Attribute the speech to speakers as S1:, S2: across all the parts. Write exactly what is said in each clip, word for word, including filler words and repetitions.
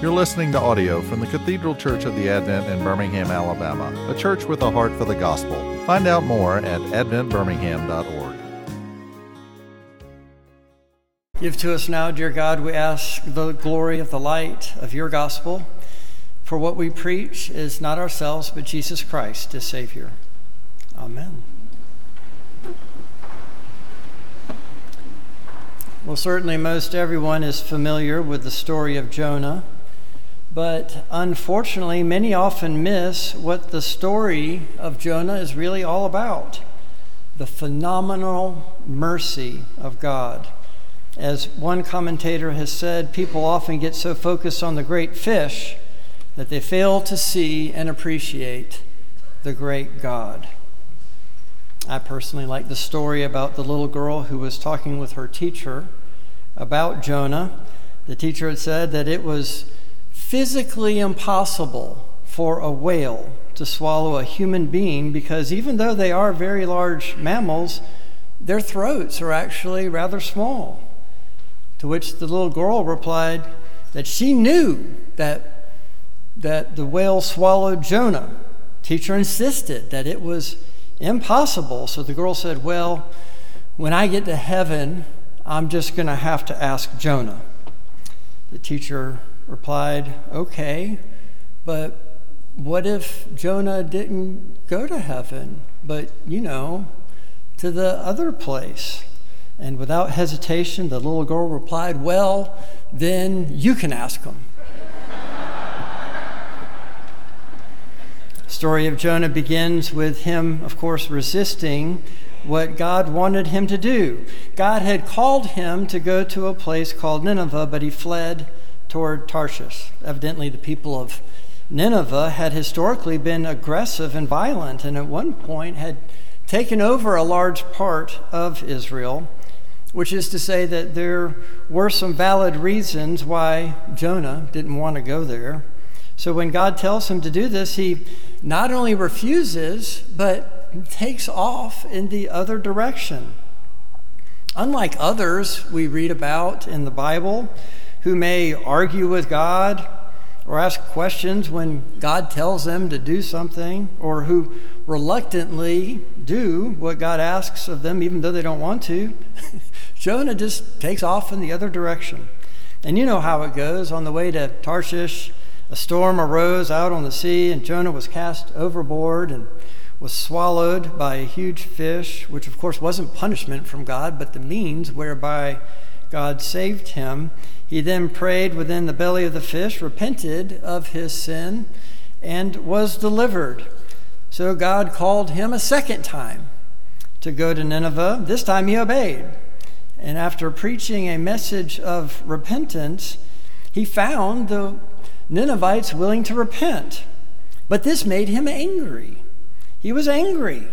S1: You're listening to audio from the Cathedral Church of the Advent in Birmingham, Alabama, a church with a heart for the gospel. Find out more at advent birmingham dot org.
S2: Give to us now, dear God, we ask the glory of the light of your gospel. For what we preach is not ourselves, but Jesus Christ, as Savior. Amen. Well, certainly most everyone is familiar with the story of Jonah, but unfortunately, many often miss what the story of Jonah is really all about: the phenomenal mercy of God. As one commentator has said, people often get so focused on the great fish that they fail to see and appreciate the great God. I personally like the story about the little girl who was talking with her teacher about Jonah. The teacher had said that it was physically impossible for a whale to swallow a human being because even though they are very large mammals, their throats are actually rather small. To which the little girl replied that she knew that, that the whale swallowed Jonah. Teacher insisted that it was impossible. So the girl said, well, when I get to heaven, I'm just going to have to ask Jonah. The teacher replied, okay, but what if Jonah didn't go to heaven, but, you know, to the other place? And without hesitation, the little girl replied, well, then you can ask him. The story of Jonah begins with him, of course, resisting what God wanted him to do. God had called him to go to a place called Nineveh, but he fled toward Tarshish. Evidently, the people of Nineveh had historically been aggressive and violent, and at one point had taken over a large part of Israel, which is to say that there were some valid reasons why Jonah didn't want to go there. So when God tells him to do this, he not only refuses, but takes off in the other direction. Unlike others we read about in the Bible who may argue with God or ask questions when God tells them to do something, or who reluctantly do what God asks of them even though they don't want to, Jonah just takes off in the other direction. And you know how it goes. On the way to Tarshish, a storm arose out on the sea, and Jonah was cast overboard and was swallowed by a huge fish, which of course wasn't punishment from God, but the means whereby God saved him. He then prayed within the belly of the fish, repented of his sin, and was delivered. So God called him a second time to go to Nineveh. This time he obeyed. And after preaching a message of repentance, he found the Ninevites willing to repent. But this made him angry. He was angry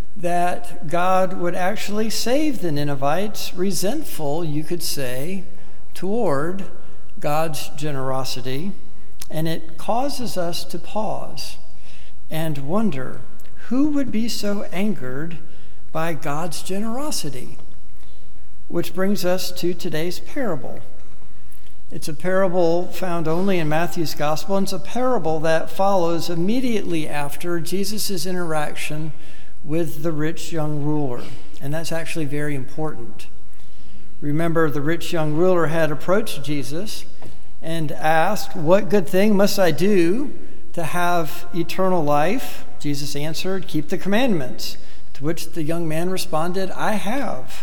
S2: that God would actually save the Ninevites, resentful, you could say, toward God's generosity. And it causes us to pause and wonder, who would be so angered by God's generosity? Which brings us to today's parable. It's a parable found only in Matthew's gospel, and it's a parable that follows immediately after Jesus' interaction with the rich young ruler. And that's actually very important. Remember, the rich young ruler had approached Jesus and asked, what good thing must I do to have eternal life? Jesus answered, keep the commandments. To which the young man responded, I have.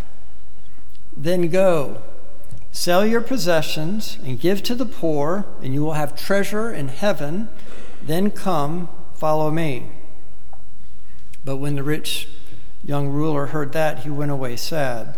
S2: Then go, sell your possessions and give to the poor, and you will have treasure in heaven. Then come, follow me. But when the rich young ruler heard that, he went away sad.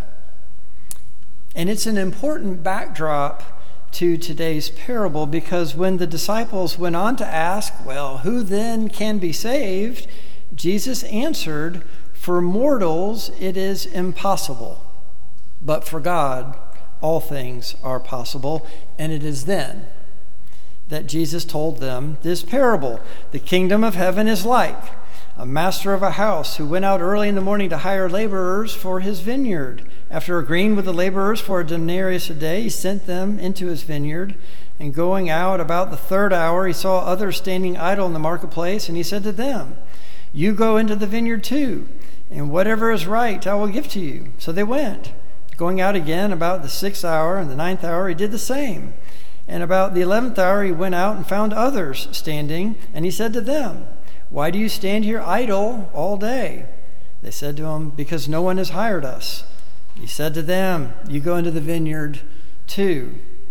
S2: And it's an important backdrop to today's parable, because when the disciples went on to ask, well, who then can be saved? Jesus answered, for mortals it is impossible, but for God all things are possible. And it is then that Jesus told them this parable. The kingdom of heaven is like a master of a house who went out early in the morning to hire laborers for his vineyard. After agreeing with the laborers for a denarius a day, he sent them into his vineyard. And going out about the third hour, he saw others standing idle in the marketplace, and he said to them, "You go into the vineyard too, and whatever is right I will give to you." So they went. Going out again about the sixth hour and the ninth hour, he did the same. And about the eleventh hour, he went out and found others standing, and he said to them, "Why do you stand here idle all day?" They said to him, "Because no one has hired us." He said to them, "You go into the vineyard too."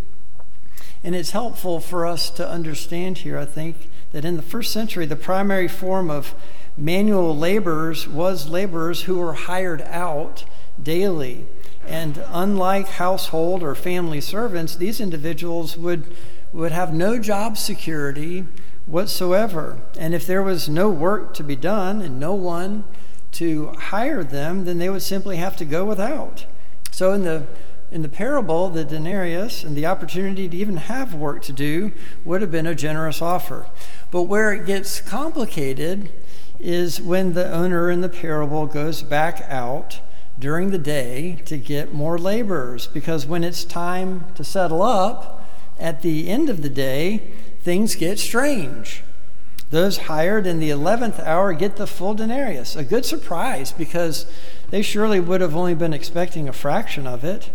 S2: And it's helpful for us to understand here, I think, that in the first century, the primary form of manual laborers was laborers who were hired out daily. And unlike household or family servants, these individuals would, would have no job security whatsoever. And if there was no work to be done and no one to hire them, then they would simply have to go without. So in the in the parable, the denarius and the opportunity to even have work to do would have been a generous offer. But where it gets complicated is when the owner in the parable goes back out during the day to get more laborers, because when it's time to settle up at the end of the day, things get strange. Those hired in the eleventh hour get the full denarius, a good surprise because they surely would have only been expecting a fraction of it.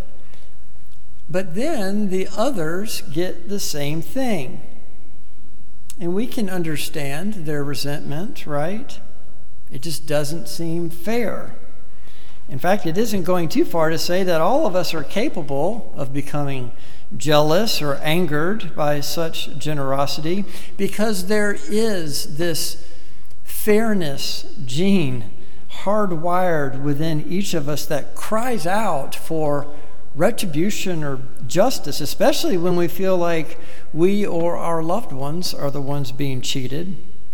S2: But then the others get the same thing. And we can understand their resentment, right? It just doesn't seem fair. In fact, it isn't going too far to say that all of us are capable of becoming jealous or angered by such generosity, because there is this fairness gene hardwired within each of us that cries out for retribution or justice, especially when we feel like we or our loved ones are the ones being cheated.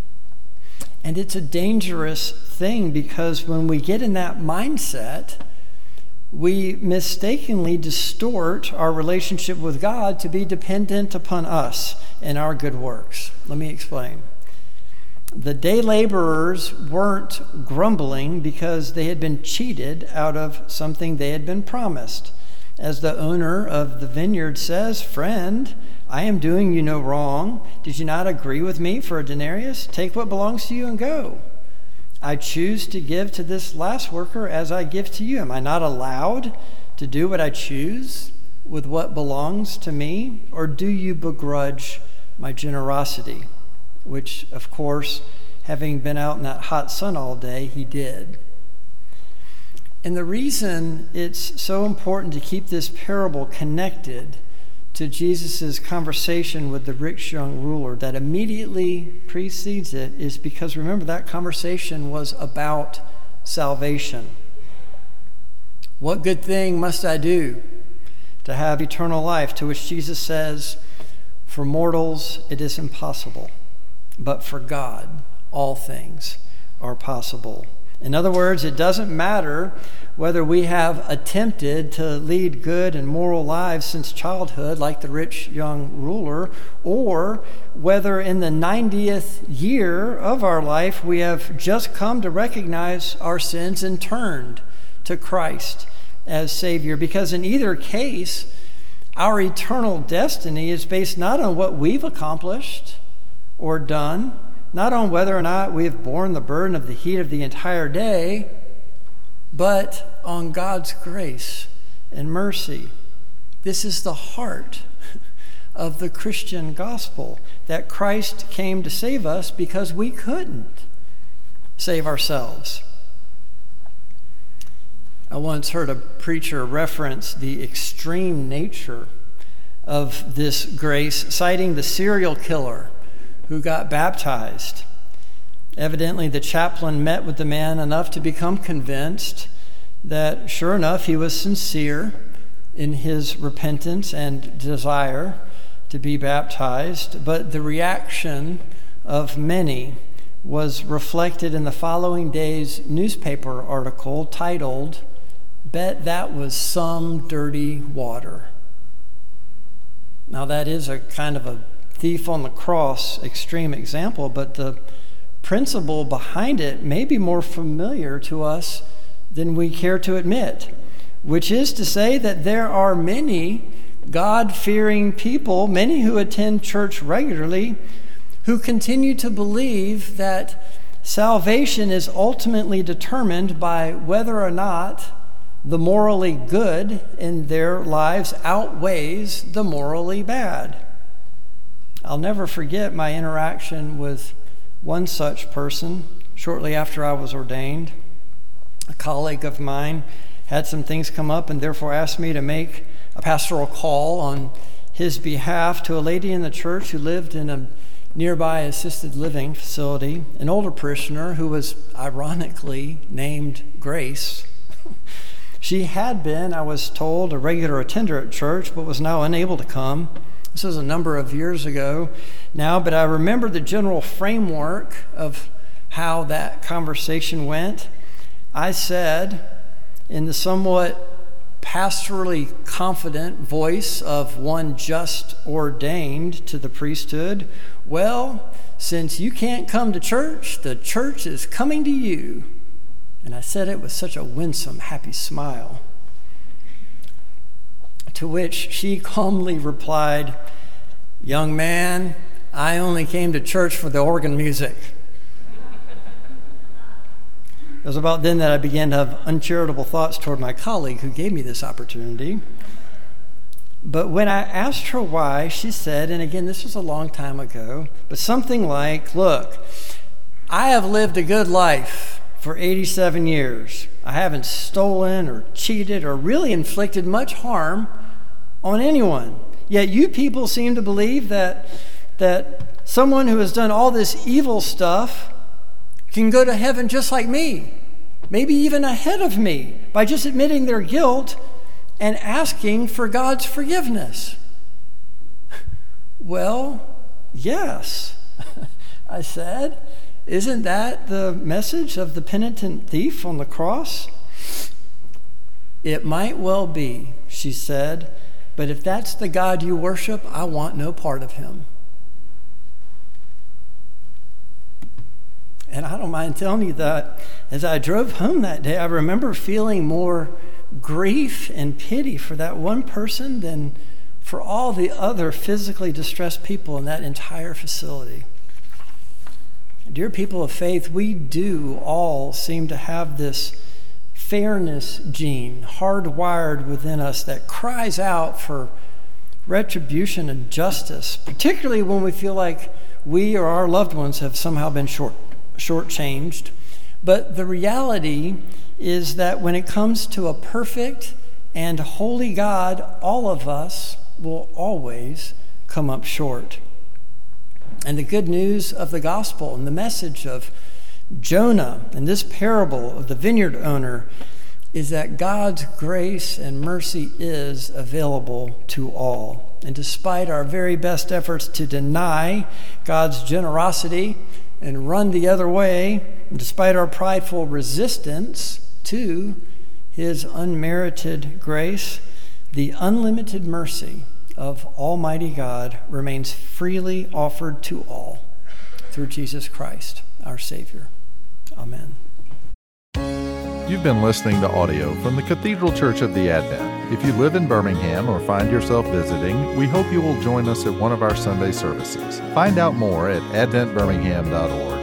S2: And it's a dangerous thing, because when we get in that mindset, we mistakenly distort our relationship with God to be dependent upon us and our good works. Let me explain. The day laborers weren't grumbling because they had been cheated out of something they had been promised. As the owner of the vineyard says, "Friend, I am doing you no wrong. Did you not agree with me for a denarius? Take what belongs to you and go. I choose to give to this last worker as I give to you. Am I not allowed to do what I choose with what belongs to me? Or do you begrudge my generosity?" Which, of course, having been out in that hot sun all day, he did. And the reason it's so important to keep this parable connected to Jesus' conversation with the rich young ruler that immediately precedes it is because, remember, that conversation was about salvation. What good thing must I do to have eternal life? To which Jesus says, "For mortals it is impossible, but for God all things are possible." In other words, it doesn't matter whether we have attempted to lead good and moral lives since childhood, like the rich young ruler, or whether in the ninetieth year of our life we have just come to recognize our sins and turned to Christ as Savior. Because in either case, our eternal destiny is based not on what we've accomplished or done, not on whether or not we have borne the burden of the heat of the entire day, but on God's grace and mercy. This is the heart of the Christian gospel, that Christ came to save us because we couldn't save ourselves. I once heard a preacher reference the extreme nature of this grace, citing the serial killer who got baptized. Evidently, the chaplain met with the man enough to become convinced that, sure enough, he was sincere in his repentance and desire to be baptized. But the reaction of many was reflected in the following day's newspaper article titled, "Bet That Was Some Dirty Water." Now, that is a kind of a thief on the cross extreme example, but the principle behind it may be more familiar to us than we care to admit, which is to say that there are many God-fearing people, many who attend church regularly, who continue to believe that salvation is ultimately determined by whether or not the morally good in their lives outweighs the morally bad. I'll never forget my interaction with one such person shortly after I was ordained. A colleague of mine had some things come up and therefore asked me to make a pastoral call on his behalf to a lady in the church who lived in a nearby assisted living facility, an older parishioner who was ironically named Grace. She had been, I was told, a regular attender at church, but was now unable to come. This was a number of years ago now, but I remember the general framework of how that conversation went. I said, in the somewhat pastorally confident voice of one just ordained to the priesthood, well, since you can't come to church, the church is coming to you. And I said it with such a winsome, happy smile. To which she calmly replied, "Young man, I only came to church for the organ music." It was about then that I began to have uncharitable thoughts toward my colleague who gave me this opportunity. But when I asked her why, she said, and again, this was a long time ago, but something like, "Look, I have lived a good life for eighty-seven years. I haven't stolen or cheated or really inflicted much harm on anyone. Yet you people seem to believe that that someone who has done all this evil stuff can go to heaven just like me, maybe even ahead of me, by just admitting their guilt and asking for God's forgiveness." "Well, yes," I said. "Isn't that the message of the penitent thief on the cross?" "It might well be," she said, "but if that's the God you worship, I want no part of him." And I don't mind telling you that as I drove home that day, I remember feeling more grief and pity for that one person than for all the other physically distressed people in that entire facility. Dear people of faith, we do all seem to have this fairness gene hardwired within us that cries out for retribution and justice, particularly when we feel like we or our loved ones have somehow been short shortchanged. But the reality is that when it comes to a perfect and holy God, all of us will always come up short. And the good news of the gospel and the message of Jonah and this parable of the vineyard owner is that God's grace and mercy is available to all. And despite our very best efforts to deny God's generosity and run the other way, and despite our prideful resistance to his unmerited grace, the unlimited mercy of Almighty God remains freely offered to all through Jesus Christ, our Savior. Amen.
S1: You've been listening to audio from the Cathedral Church of the Advent. If you live in Birmingham or find yourself visiting, we hope you will join us at one of our Sunday services. Find out more at advent birmingham dot org.